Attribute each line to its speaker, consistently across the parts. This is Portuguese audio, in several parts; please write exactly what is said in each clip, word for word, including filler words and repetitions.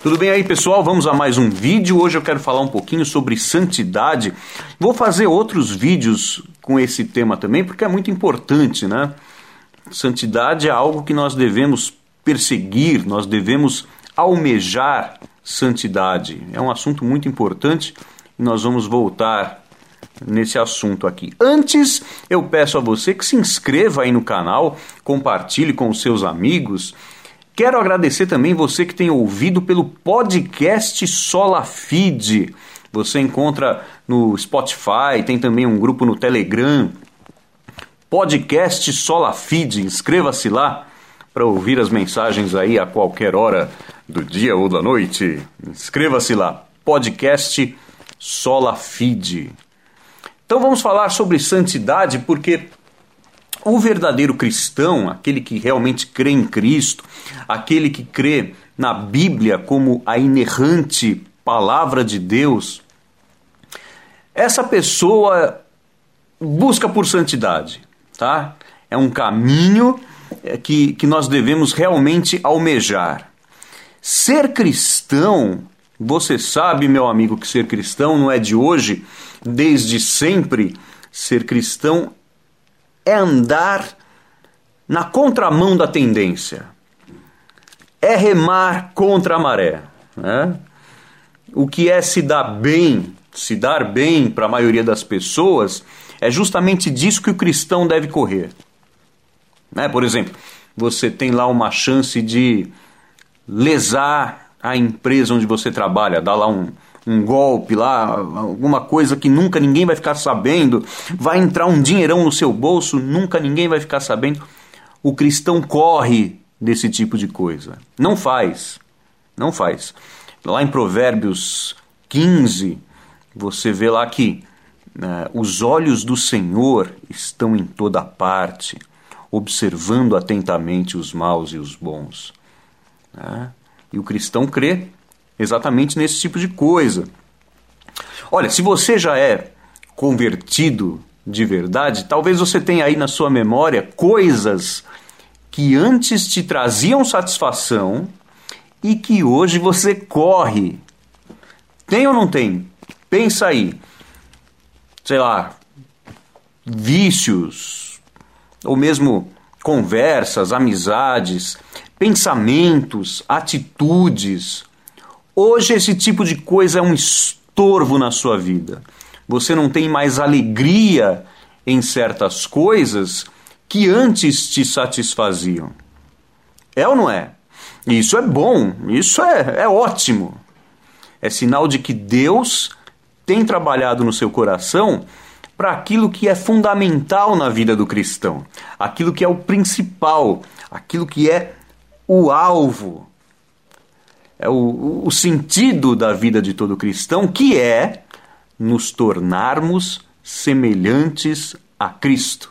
Speaker 1: Tudo bem aí, pessoal? Vamos a mais um vídeo. Hoje eu quero falar um pouquinho sobre santidade. Vou fazer outros vídeos com esse tema também, porque é muito importante, né? Santidade é algo que nós devemos perseguir, nós devemos almejar santidade. É um assunto muito importante e nós vamos voltar nesse assunto aqui. Antes, eu peço a você que se inscreva aí no canal, compartilhe com os seus amigos. Quero agradecer também você que tem ouvido pelo podcast Sola Fide. Você encontra no Spotify, tem também um grupo no Telegram. Podcast Sola Fide, inscreva-se lá para ouvir as mensagens aí a qualquer hora do dia ou da noite. Inscreva-se lá, podcast Sola Fide. Então vamos falar sobre santidade, porque o verdadeiro cristão, aquele que realmente crê em Cristo, aquele que crê na Bíblia como a inerrante palavra de Deus, essa pessoa busca por santidade, tá? É um caminho que, que nós devemos realmente almejar. Ser cristão, você sabe, meu amigo, que ser cristão não é de hoje, desde sempre. Ser cristão é andar na contramão da tendência, é remar contra a maré, né? O que é se dar bem, se dar bem para a maioria das pessoas, é justamente disso que o cristão deve correr, né? Por exemplo, você tem lá uma chance de lesar a empresa onde você trabalha, dar lá um um golpe lá, alguma coisa que nunca ninguém vai ficar sabendo, vai entrar um dinheirão no seu bolso, nunca ninguém vai ficar sabendo. O cristão corre desse tipo de coisa. Não faz, não faz. Lá em Provérbios quinze, você vê lá que né, os olhos do Senhor estão em toda parte, observando atentamente os maus e os bons. Né? E o cristão crê exatamente nesse tipo de coisa. Olha, se você já é convertido de verdade, talvez você tenha aí na sua memória coisas que antes te traziam satisfação e que hoje você corre. Tem ou não tem? Pensa aí. Sei lá, vícios, ou mesmo conversas, amizades, pensamentos, atitudes. Hoje esse tipo de coisa é um estorvo na sua vida. Você não tem mais alegria em certas coisas que antes te satisfaziam. É ou não é? Isso é bom, isso é, é ótimo. É sinal de que Deus tem trabalhado no seu coração para aquilo que é fundamental na vida do cristão. Aquilo que é o principal, aquilo que é o alvo. É o, o sentido da vida de todo cristão, que é nos tornarmos semelhantes a Cristo.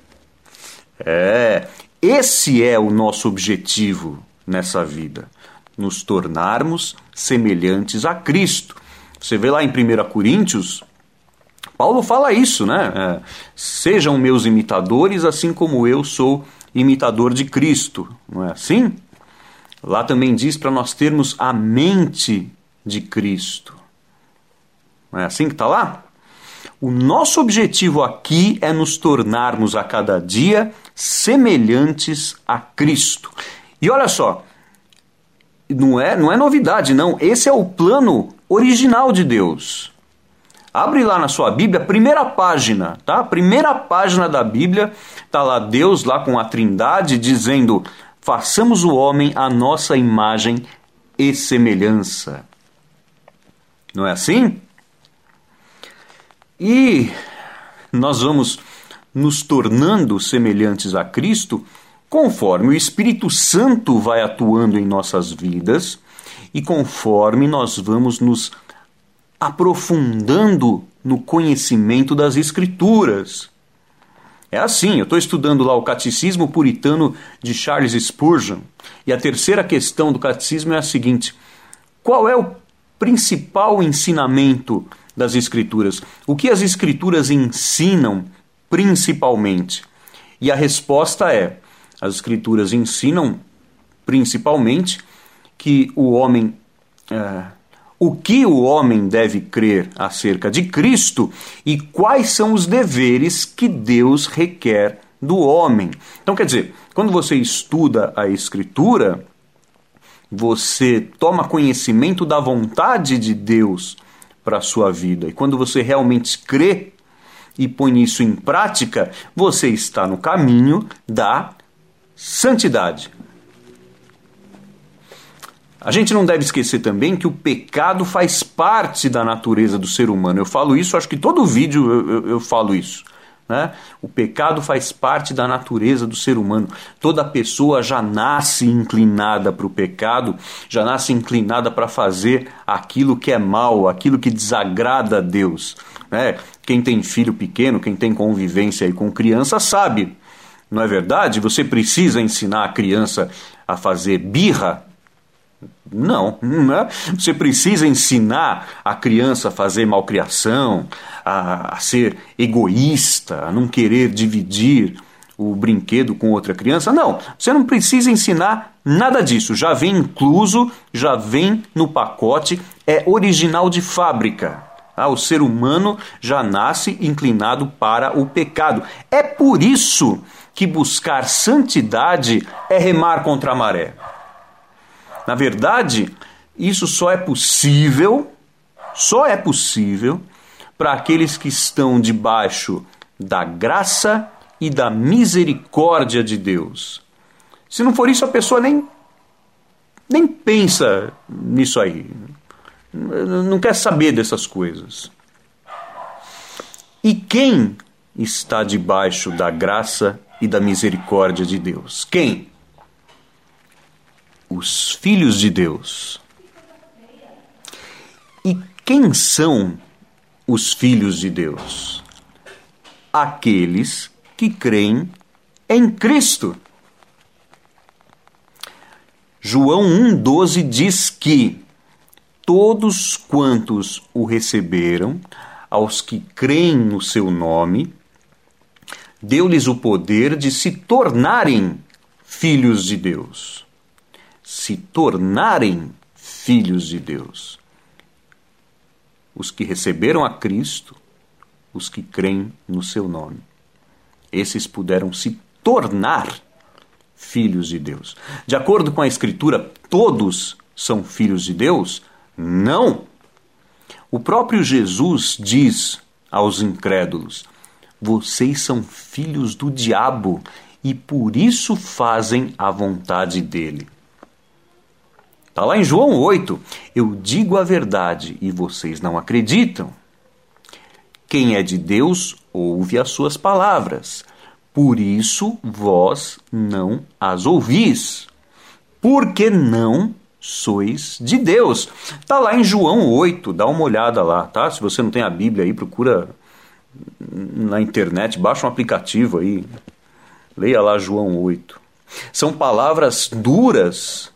Speaker 1: É, esse é o nosso objetivo nessa vida, nos tornarmos semelhantes a Cristo. Você vê lá em primeira Coríntios, Paulo fala isso, né? É, sejam meus imitadores, assim como eu sou imitador de Cristo. Não é assim? Lá também diz para nós termos a mente de Cristo. Não é assim que está lá? O nosso objetivo aqui é nos tornarmos a cada dia semelhantes a Cristo. E olha só, não é, não é novidade não, esse é o plano original de Deus. Abre lá na sua Bíblia, primeira página, tá? Primeira página da Bíblia, está lá Deus lá com a Trindade dizendo: façamos o homem à nossa imagem e semelhança. Não é assim? E nós vamos nos tornando semelhantes a Cristo conforme o Espírito Santo vai atuando em nossas vidas e conforme nós vamos nos aprofundando no conhecimento das Escrituras. É assim, eu estou estudando lá o Catecismo Puritano de Charles Spurgeon, e a terceira questão do Catecismo é a seguinte: qual é o principal ensinamento das Escrituras? O que as Escrituras ensinam principalmente? E a resposta é: as Escrituras ensinam principalmente que o homem é, o que o homem deve crer acerca de Cristo e quais são os deveres que Deus requer do homem. Então, quer dizer, quando você estuda a Escritura, você toma conhecimento da vontade de Deus para a sua vida. E quando você realmente crê e põe isso em prática, você está no caminho da santidade. A gente não deve esquecer também que o pecado faz parte da natureza do ser humano. Eu falo isso, acho que todo vídeo eu, eu, eu falo isso. Né? O pecado faz parte da natureza do ser humano. Toda pessoa já nasce inclinada para o pecado, já nasce inclinada para fazer aquilo que é mal, aquilo que desagrada a Deus. Né? Quem tem filho pequeno, quem tem convivência aí com criança sabe, não é verdade? Você precisa ensinar a criança a fazer birra? Não, não é? Você precisa ensinar a criança a fazer malcriação, a, a ser egoísta, a não querer dividir o brinquedo com outra criança? Não, você não precisa ensinar nada disso. Já vem incluso, já vem no pacote, é original de fábrica. Ah, o ser humano já nasce inclinado para o pecado. É por isso que buscar santidade é remar contra a maré. Na verdade, isso só é possível, só é possível para aqueles que estão debaixo da graça e da misericórdia de Deus. Se não for isso, a pessoa nem, nem pensa nisso aí. Não quer saber dessas coisas. E quem está debaixo da graça e da misericórdia de Deus? Quem? Os filhos de Deus. E quem são os filhos de Deus? Aqueles que creem em Cristo. João um, doze diz que todos quantos o receberam, aos que creem no seu nome, deu-lhes o poder de se tornarem filhos de Deus. Se tornarem filhos de Deus. Os que receberam a Cristo, os que creem no seu nome. Esses puderam se tornar filhos de Deus. De acordo com a Escritura, todos são filhos de Deus? Não! O próprio Jesus diz aos incrédulos: vocês são filhos do diabo e por isso fazem a vontade dele. Está lá em João oito. Eu digo a verdade e vocês não acreditam. Quem é de Deus ouve as suas palavras. Por isso vós não as ouvis. Porque não sois de Deus. Está lá em João oito. Dá uma olhada lá, tá? Se você não tem a Bíblia aí, procura na internet, baixa um aplicativo aí. Leia lá João oito. São palavras duras,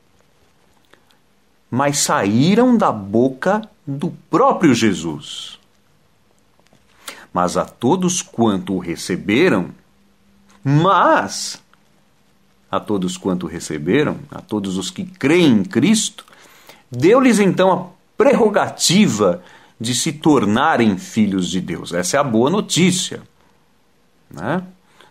Speaker 1: mas saíram da boca do próprio Jesus. Mas a todos quanto o receberam, mas a todos quanto o receberam, a todos os que creem em Cristo, deu-lhes então a prerrogativa de se tornarem filhos de Deus. Essa é a boa notícia, né?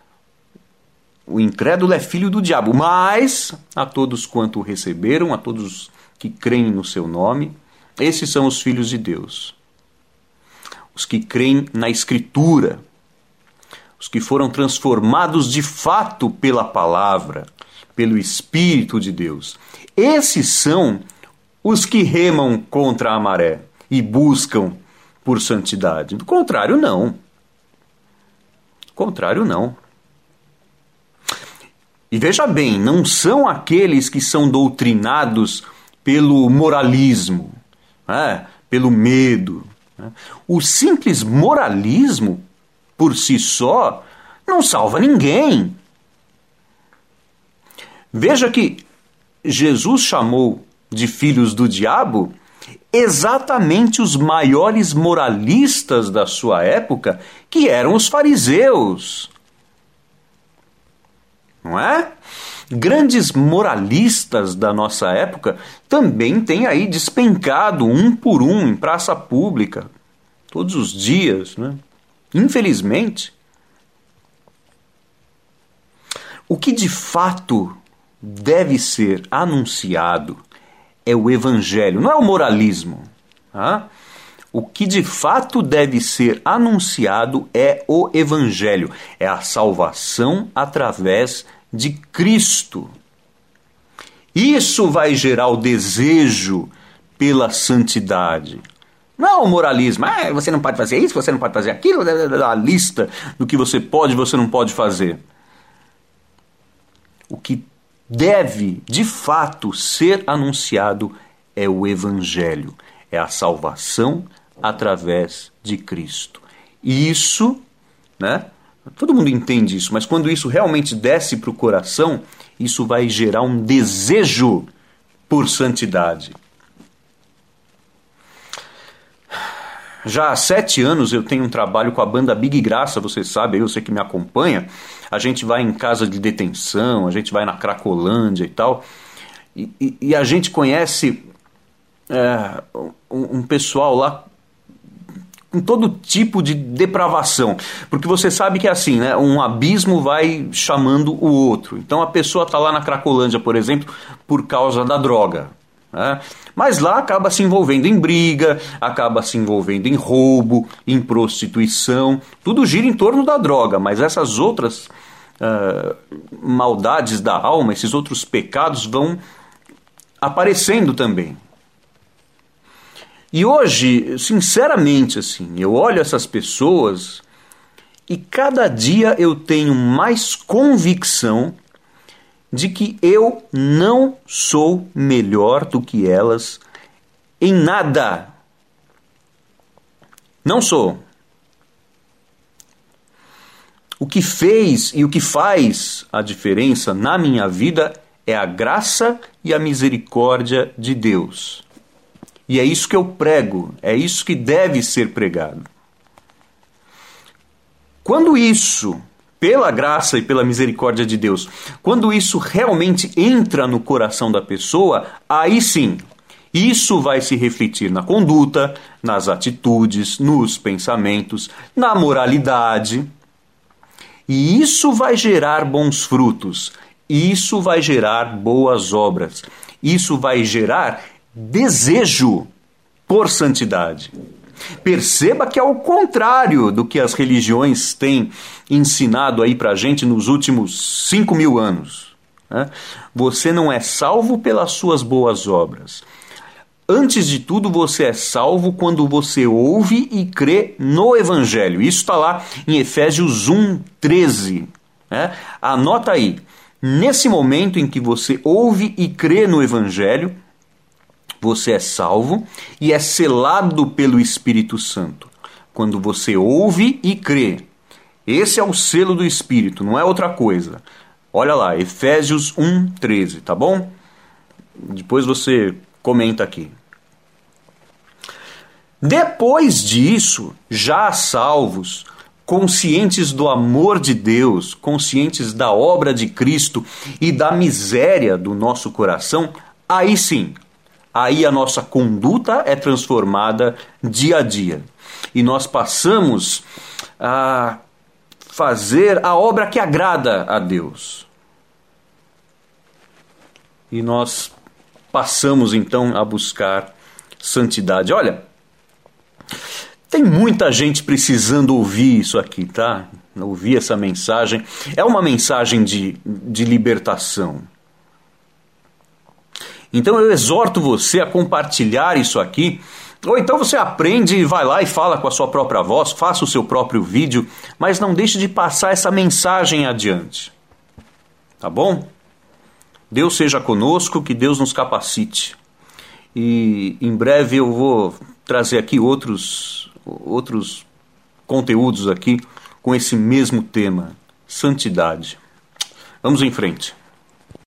Speaker 1: O incrédulo é filho do diabo, mas a todos quanto o receberam, a todos que creem no seu nome, esses são os filhos de Deus. Os que creem na Escritura, os que foram transformados de fato pela palavra, pelo Espírito de Deus. Esses são os que remam contra a maré e buscam por santidade. Do contrário, não. Do contrário, não. E veja bem, não são aqueles que são doutrinados pelo moralismo, né? Pelo medo. Né? O simples moralismo, por si só, não salva ninguém. Veja que Jesus chamou de filhos do diabo exatamente os maiores moralistas da sua época, que eram os fariseus. Não é? Grandes moralistas da nossa época também têm aí despencado um por um em praça pública, todos os dias, né? Infelizmente. O que de fato deve ser anunciado é o evangelho, não é o moralismo. Tá? O que de fato deve ser anunciado é o evangelho, é a salvação através de Cristo. Isso vai gerar o desejo pela santidade. Não é o moralismo, ah, você não pode fazer isso, você não pode fazer aquilo, a lista do que você pode e você não pode fazer. O que deve, de fato, ser anunciado é o evangelho, é a salvação através de Cristo. E isso, né? Todo mundo entende isso, mas quando isso realmente desce para o coração, isso vai gerar um desejo por santidade. Já há sete anos eu tenho um trabalho com a banda Big Graça, você sabe, eu sei que me acompanha. A gente vai em casa de detenção, a gente vai na Cracolândia e tal. E, e, e a gente conhece é, um, um pessoal lá com todo tipo de depravação. Porque você sabe que é assim, né? Um abismo vai chamando o outro. Então a pessoa está lá na Cracolândia, por exemplo, por causa da droga. Né? Mas lá acaba se envolvendo em briga, acaba se envolvendo em roubo, em prostituição. Tudo gira em torno da droga, mas essas outras uh, maldades da alma, esses outros pecados vão aparecendo também. E hoje, sinceramente, assim, eu olho essas pessoas e cada dia eu tenho mais convicção de que eu não sou melhor do que elas em nada. Não sou. O que fez e o que faz a diferença na minha vida é a graça e a misericórdia de Deus. E é isso que eu prego, é isso que deve ser pregado. Quando isso, pela graça e pela misericórdia de Deus, quando isso realmente entra no coração da pessoa, aí sim, isso vai se refletir na conduta, nas atitudes, nos pensamentos, na moralidade. E isso vai gerar bons frutos, isso vai gerar boas obras, isso vai gerar desejo por santidade. Perceba que é o contrário do que as religiões têm ensinado aí pra gente nos últimos cinco mil anos. Né? Você não é salvo pelas suas boas obras. Antes de tudo, você é salvo quando você ouve e crê no Evangelho. Isso está lá em Efésios um, treze. Né? Anota aí. Nesse momento em que você ouve e crê no Evangelho, você é salvo e é selado pelo Espírito Santo. Quando você ouve e crê. Esse é o selo do Espírito, não é outra coisa. Olha lá, Efésios um, treze, tá bom? Depois você comenta aqui. Depois disso, já salvos, conscientes do amor de Deus, conscientes da obra de Cristo e da miséria do nosso coração, aí sim, aí a nossa conduta é transformada dia a dia. E nós passamos a fazer a obra que agrada a Deus. E nós passamos então a buscar santidade. Olha, tem muita gente precisando ouvir isso aqui, tá? Ouvir essa mensagem. É uma mensagem de, de libertação. Então eu exorto você a compartilhar isso aqui, ou então você aprende e vai lá e fala com a sua própria voz, faça o seu próprio vídeo, mas não deixe de passar essa mensagem adiante. Tá bom? Deus seja conosco, que Deus nos capacite. E em breve eu vou trazer aqui outros, outros conteúdos aqui com esse mesmo tema, santidade. Vamos em frente.